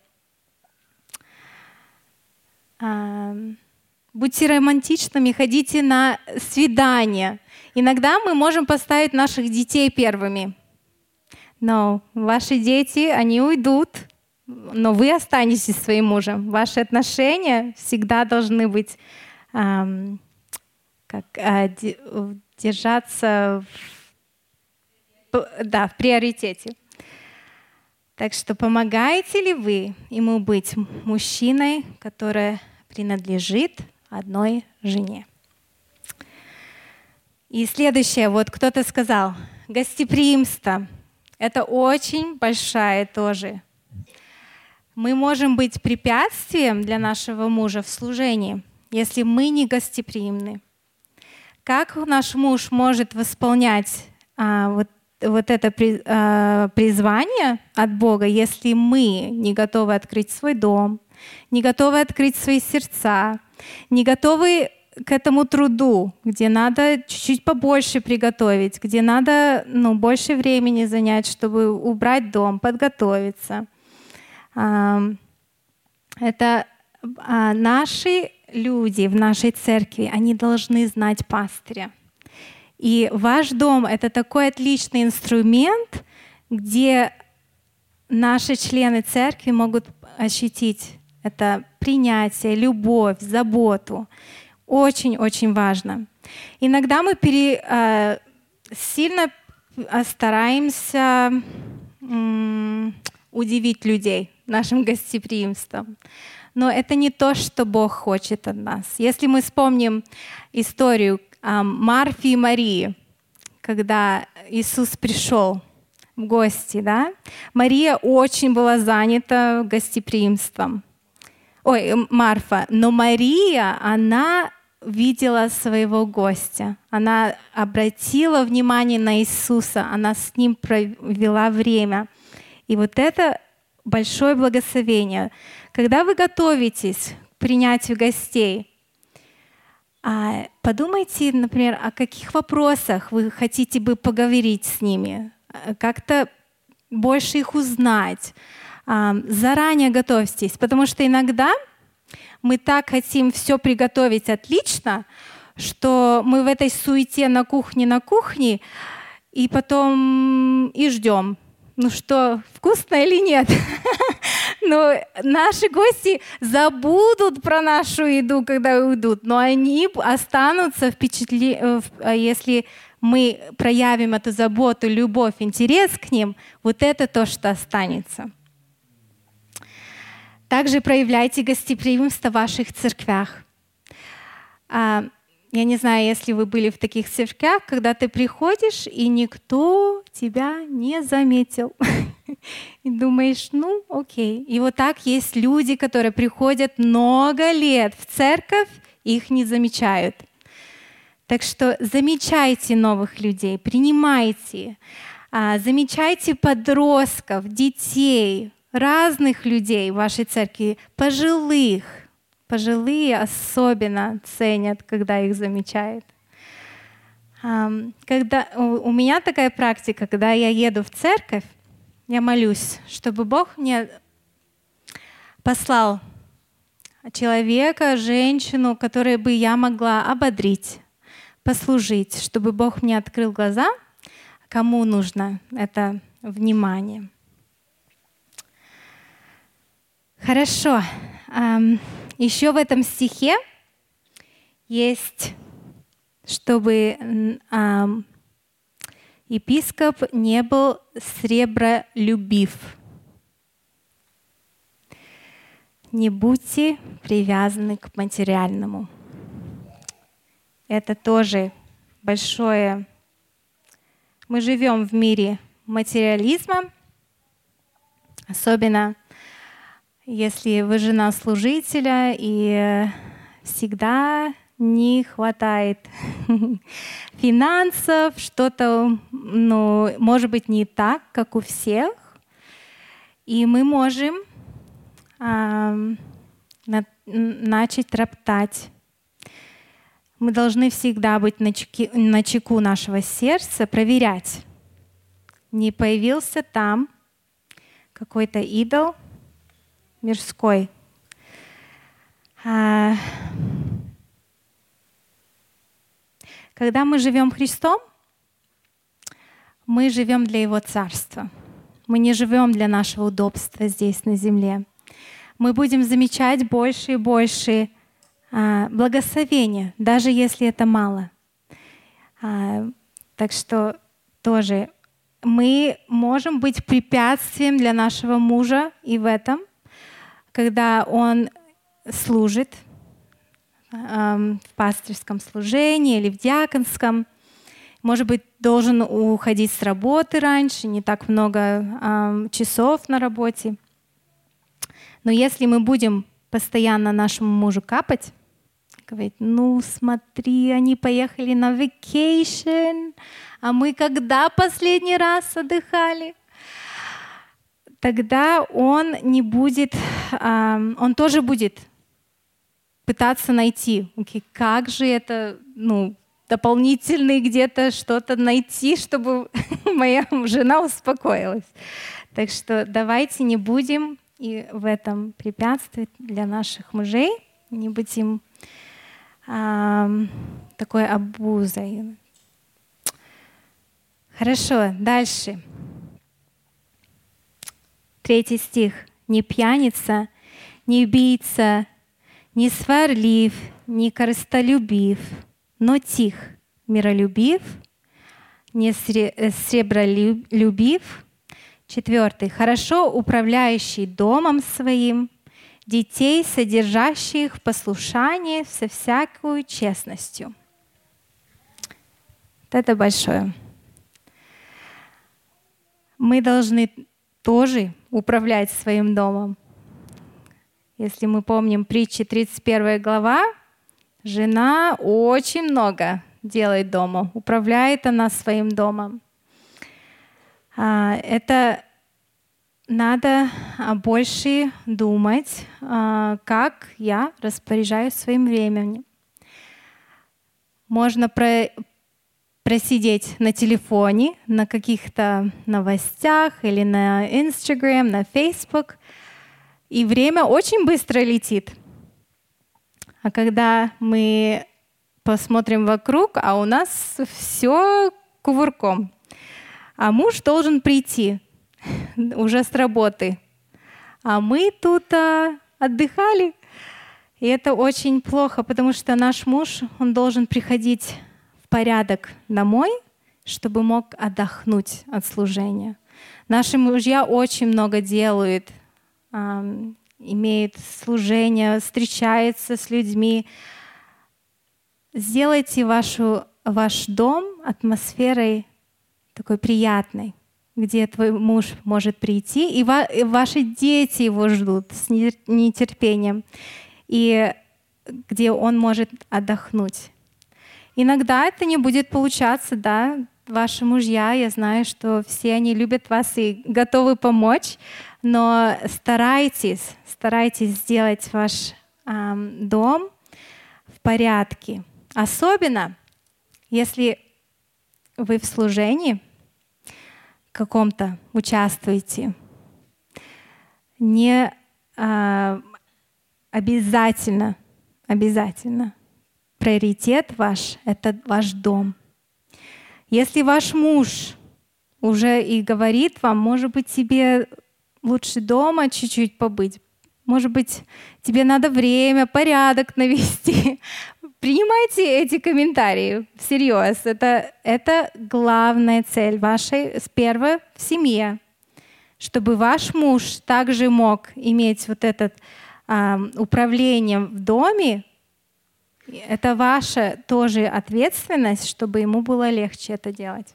Speaker 2: Будьте романтичными, ходите на свидания. Иногда мы можем поставить наших детей первыми. Но ваши дети, они уйдут, но вы останетесь своим мужем. Ваши отношения всегда должны быть эм, как, э, держаться в, да, в приоритете. Так что помогаете ли вы ему быть мужчиной, который принадлежит одной жене? И следующее, вот кто-то сказал, гостеприимство. Это очень большая тоже. Мы можем быть препятствием для нашего мужа в служении, если мы не гостеприимны. Как наш муж может восполнять а, вот, вот это при, а, призвание от Бога, если мы не готовы открыть свой дом, не готовы открыть свои сердца, не готовы к этому труду, где надо чуть-чуть побольше приготовить, где надо ну, больше времени занять, чтобы убрать дом, подготовиться. Это наши люди в нашей церкви, они должны знать пастыря. И ваш дом — это такой отличный инструмент, где наши члены церкви могут ощутить это принятие, любовь, заботу. Очень-очень важно. Иногда мы пере, э, сильно стараемся м, удивить людей нашим гостеприимством. Но это не то, что Бог хочет от нас. Если мы вспомним историю э, Марфи и Марии, когда Иисус пришел в гости, да? Мария очень была занята гостеприимством. Ой, Марфа. Но Мария, она видела своего гостя. Она обратила внимание на Иисуса. Она с ним провела время. И вот это большое благословение. Когда вы готовитесь к принятию гостей, подумайте, например, о каких вопросах вы хотите бы поговорить с ними, как-то больше их узнать. Заранее готовьтесь, потому что иногда мы так хотим все приготовить отлично, что мы в этой суете на кухне, на кухне, и потом и ждем, ну что, вкусно или нет. Но наши гости забудут про нашу еду, когда уйдут, но они останутся впечатлены, если мы проявим эту заботу, любовь, интерес к ним, вот это то, что останется. Также проявляйте гостеприимство в ваших церквях. Я не знаю, если вы были в таких церквях, когда ты приходишь, и никто тебя не заметил. И думаешь, ну окей. И вот так есть люди, которые приходят много лет в церковь, их не замечают. Так что замечайте новых людей, принимайте, замечайте подростков, детей, разных людей в вашей церкви, пожилых. Пожилые особенно ценят, когда их замечают. Когда, у меня такая практика, когда я еду в церковь, я молюсь, чтобы Бог мне послал человека, женщину, которой бы я могла ободрить, послужить, чтобы Бог мне открыл глаза, кому нужно это внимание. Хорошо. Еще в этом стихе есть, чтобы епископ не был сребролюбив. Не будьте привязаны к материальному. Это тоже большое. Мы живем в мире материализма, особенно если вы жена служителя и всегда не хватает финансов, что-то, ну, может быть, не так, как у всех, и мы можем а, на, начать роптать. Мы должны всегда быть на, чеки, на чеку нашего сердца, проверять, не появился там какой-то идол мирской. А, когда мы живем Христом, мы живем для Его Царства. Мы не живем для нашего удобства здесь на земле. Мы будем замечать больше и больше а, благословения, даже если это мало. А, так что тоже мы можем быть препятствием для нашего мужа и в этом, когда он служит а, в пастырском служении или в диаконском. Может быть, должен уходить с работы раньше, не так много а, часов на работе. Но если мы будем постоянно нашему мужу капать, говорить, ну смотри, они поехали на vacation, а мы когда последний раз отдыхали? Тогда он не будет, он тоже будет пытаться найти, okay, как же это, ну, дополнительный где-то что-то найти, чтобы моя жена успокоилась. Так что давайте не будем и в этом препятствовать для наших мужей, не будем а, такой обузой. Хорошо, дальше. Третий стих. «Не пьяница, не убийца, не сварлив, не корыстолюбив, но тих, миролюбив, не сребролюбив». Четвертый. «Хорошо управляющий домом своим, детей, содержащих в послушании со всякую честностью». Вот это большое. Мы должны тоже управлять своим домом. Если мы помним притчи тридцать первая глава, жена очень много делает дома, управляет она своим домом. Это надо больше думать, как я распоряжаюсь своим временем. Можно про просидеть на телефоне, на каких-то новостях или на Instagram, на Facebook, и время очень быстро летит. А когда мы посмотрим вокруг, а у нас все кувырком. А муж должен прийти уже с работы. А мы тут а, отдыхали. И это очень плохо, потому что наш муж, он должен приходить в порядок домой, чтобы мог отдохнуть от служения. Наши мужья очень много делают, а, имеют служение, встречаются с людьми. Сделайте вашу, ваш дом атмосферой такой приятной, где твой муж может прийти, и, ва- и ваши дети его ждут с нетерпением, и где он может отдохнуть. Иногда это не будет получаться, да, ваши мужья, я знаю, что все они любят вас и готовы помочь, но старайтесь, старайтесь сделать ваш эм, дом в порядке. Особенно, если вы в служении каком-то участвуете, не э, обязательно, обязательно приоритет ваш — это ваш дом. Если ваш муж уже и говорит вам, может быть, тебе лучше дома чуть-чуть побыть, может быть, тебе надо время, порядок навести. Принимайте эти комментарии всерьез. Это, это главная цель вашей, первая, в семье. Чтобы ваш муж также мог иметь вот это а, управление в доме. Это ваша тоже ответственность, чтобы ему было легче это делать.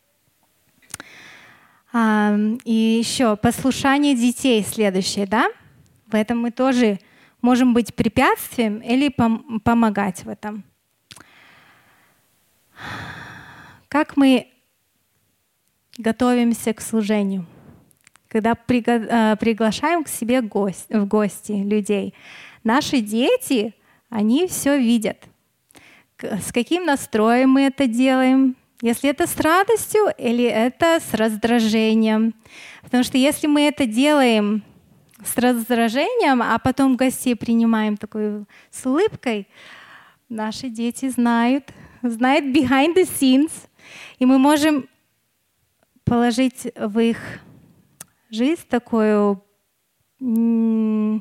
Speaker 2: А, и еще послушание детей следующее, да? В этом мы тоже можем быть препятствием или пом- помогать в этом. Как мы готовимся к служению? Когда прига- приглашаем к себе гость, в гости людей. Наши дети, они все видят. С каким настроем мы это делаем? Если это с радостью или это с раздражением. Потому что если мы это делаем с раздражением, а потом гостей принимаем такой с улыбкой, наши дети знают, знают behind the scenes, и мы можем положить в их жизнь такое м-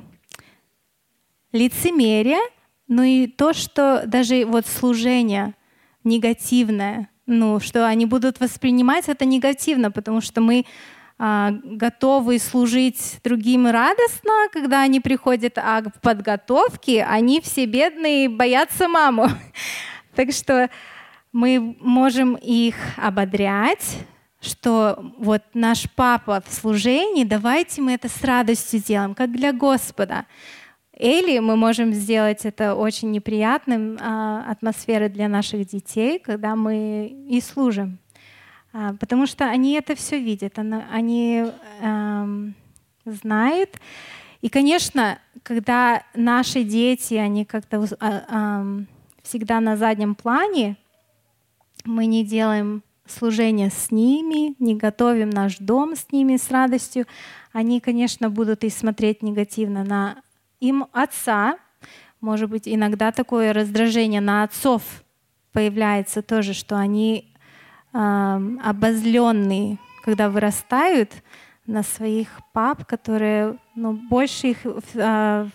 Speaker 2: лицемерие, но и то, что даже вот служение негативное, ну, что они будут воспринимать это негативно, потому что мы а, готовы служить другим радостно, когда они приходят, а в подготовке они все бедные, боятся маму. Так что мы можем их ободрять, что вот наш папа в служении, давайте мы это с радостью делаем, как для Господа. Или мы можем сделать это очень неприятным а, атмосферой для наших детей, когда мы и служим. А, потому что они это все видят, они эм, знают. И, конечно, когда наши дети, они как-то а, э, всегда на заднем плане, мы не делаем служение с ними, не готовим наш дом с ними с радостью, они, конечно, будут и смотреть негативно на им отца. Может быть, иногда такое раздражение на отцов появляется тоже, что они э, обозленные, когда вырастают на своих пап, которые, ну, больше их э,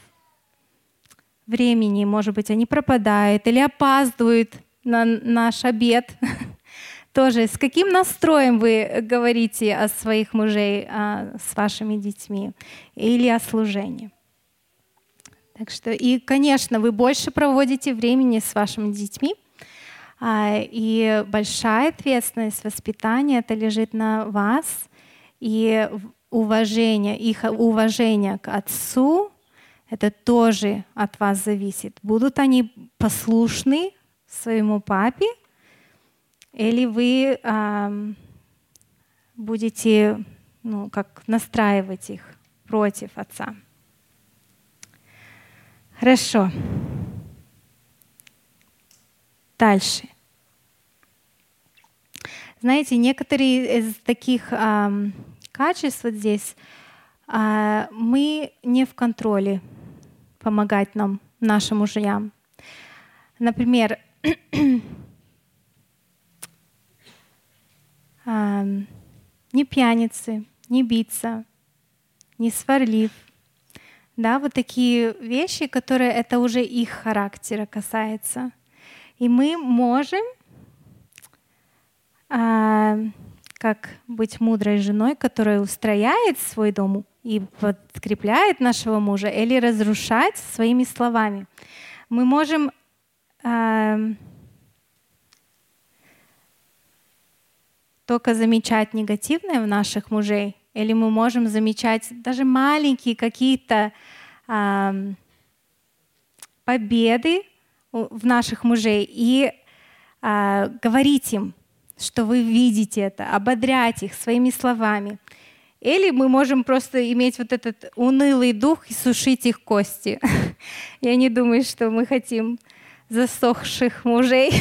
Speaker 2: времени, может быть, они пропадают или опаздывают на наш обед. Тоже с каким настроем вы говорите о своих мужей а, с вашими детьми или о служении? Так что, и, конечно, вы больше проводите времени с вашими детьми, а, и большая ответственность воспитания это лежит на вас, и уважение, их уважение к отцу, это тоже от вас зависит. Будут они послушны своему папе, или вы а, будете, ну, как настраивать их против отца. Хорошо. Дальше. Знаете, некоторые из таких а, качеств вот здесь а, мы не в контроле помогать нам, нашим мужьям. Например, а, не пьяницы, не биться, не сварлив. Да, вот такие вещи, которые это уже их характера касается. И мы можем, а, как быть мудрой женой, которая устрояет свой дом и подкрепляет нашего мужа, или разрушать своими словами. Мы можем а, только замечать негативное в наших мужей, или мы можем замечать даже маленькие какие-то а, победы в наших мужей и а, говорить им, что вы видите это, ободрять их своими словами. Или мы можем просто иметь вот этот унылый дух и сушить их кости. Я не думаю, что мы хотим засохших мужей.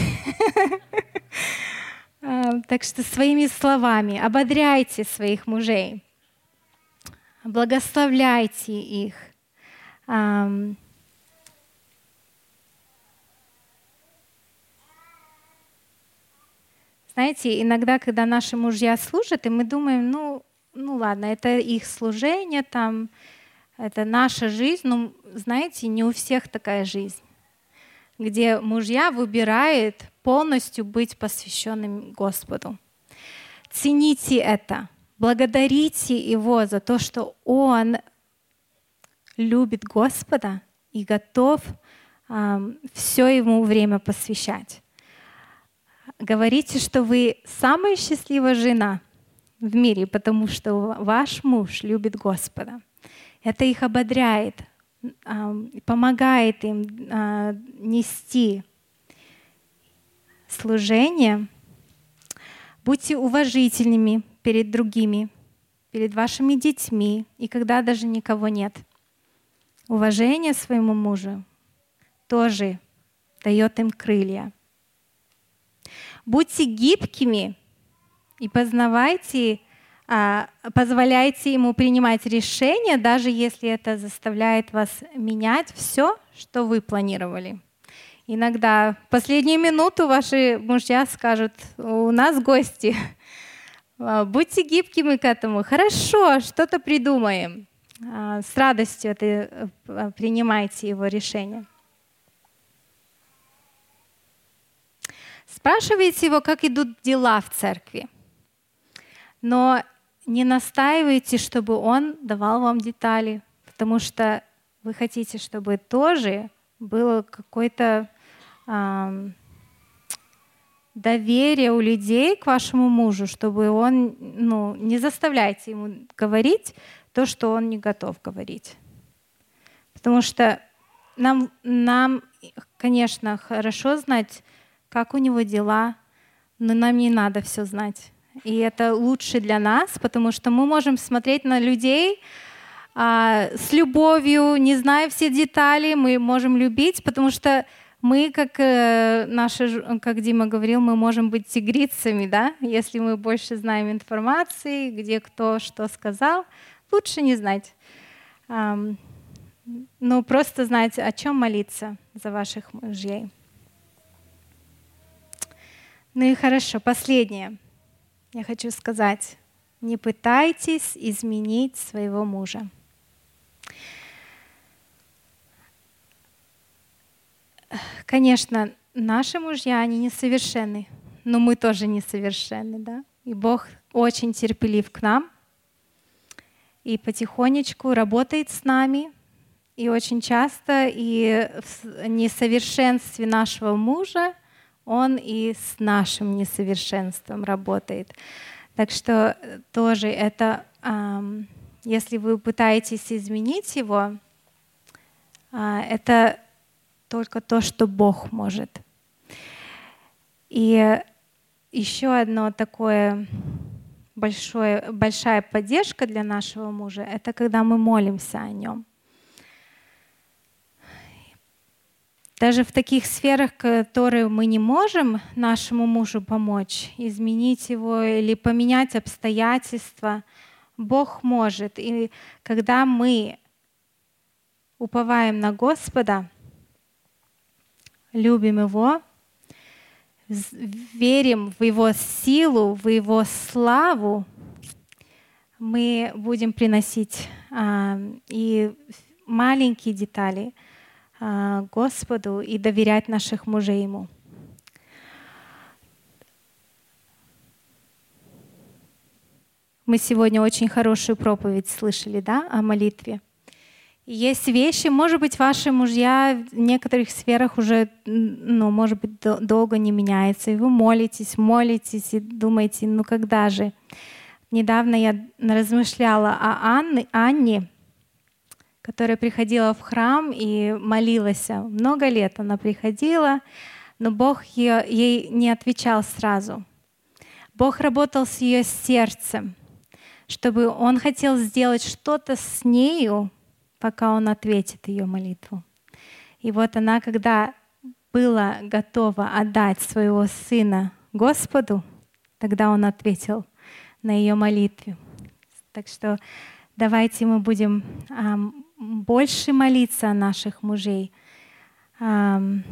Speaker 2: Так что своими словами ободряйте своих мужей, благословляйте их. Знаете, иногда, когда наши мужья служат, и мы думаем, ну, ну ладно, это их служение, там, Это наша жизнь, но, знаете, не у всех такая жизнь, где мужья выбирают полностью быть посвященными Господу. Цените это, благодарите Его за то, что Он любит Господа и готов э, все Ему время посвящать. Говорите, что вы самая счастливая жена в мире, потому что ваш муж любит Господа. Это их ободряет, помогает им нести служение. Будьте уважительными перед другими, перед вашими детьми, и когда даже никого нет. Уважение своему мужу тоже дает им крылья. Будьте гибкими и познавайте, а, позволяйте ему принимать решения, даже если это заставляет вас менять все, что вы планировали. Иногда в последнюю минуту ваши мужья скажут: у нас гости. Будьте гибкими к этому. Хорошо, что-то придумаем. С радостью это, принимайте его решение. Спрашивайте его, как идут дела в церкви. Но не настаивайте, чтобы он давал вам детали, потому что вы хотите, чтобы тоже было какое-то э, доверие у людей к вашему мужу, чтобы он, ну, не заставляйте ему говорить то, что он не готов говорить. Потому что нам, нам, конечно, хорошо знать, как у него дела, но нам не надо все знать. И это лучше для нас, потому что мы можем смотреть на людей а, с любовью, не зная все детали, мы можем любить, потому что мы, как, э, наши, как Дима говорил, мы можем быть тигрицами, да? Если мы больше знаем информации, где кто что сказал, лучше не знать. А, но просто знать, о чем молиться за ваших мужей. Ну и хорошо, последнее. Я хочу сказать, не пытайтесь изменить своего мужа. Конечно, наши мужья, они несовершенны, но мы тоже несовершенны, да? И Бог очень терпелив к нам и потихонечку работает с нами. И очень часто и в несовершенстве нашего мужа Он и с нашим несовершенством работает. Так что тоже это, если вы пытаетесь изменить его, это только то, что Бог может. И еще одно такое большое, большая поддержка для нашего мужа — это когда мы молимся о нем. Даже в таких сферах, которые мы не можем нашему мужу помочь, изменить его или поменять обстоятельства, Бог может. И когда мы уповаем на Господа, любим Его, верим в Его силу, в Его славу, мы будем приносить а, и маленькие детали Господу и доверять наших мужей Ему. Мы сегодня очень хорошую проповедь слышали, да, о молитве. И есть вещи, может быть, ваши мужья в некоторых сферах уже, ну, может быть, долго не меняются, и вы молитесь, молитесь и думаете, ну когда же? Недавно я размышляла о Анне, Анне, которая приходила в храм и молилась. Много лет она приходила, но Бог ее, ей не отвечал сразу. Бог работал с ее сердцем, чтобы Он хотел сделать что-то с нею, пока Он ответит ее молитву. И вот она, когда была готова отдать своего сына Господу, тогда Он ответил на ее молитву. Так что давайте мы будем um, больше молиться о наших мужей, um,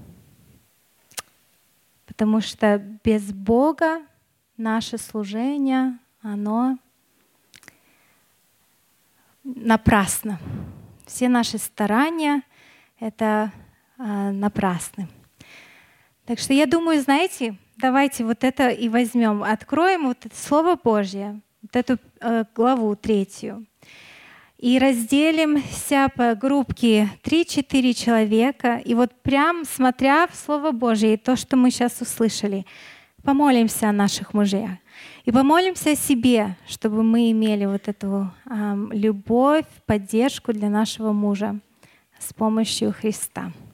Speaker 2: потому что без Бога наше служение, оно напрасно. Все наши старания — это э, напрасны. Так что я думаю, знаете, давайте вот это и возьмем, откроем вот это Слово Божье, вот эту э, главу третью, и разделимся по группке три-четыре человека, и вот прям смотря в Слово Божье, и то, что мы сейчас услышали, помолимся о наших мужьях. И помолимся о себе, чтобы мы имели вот эту э, любовь, поддержку для нашего мужа с помощью Христа.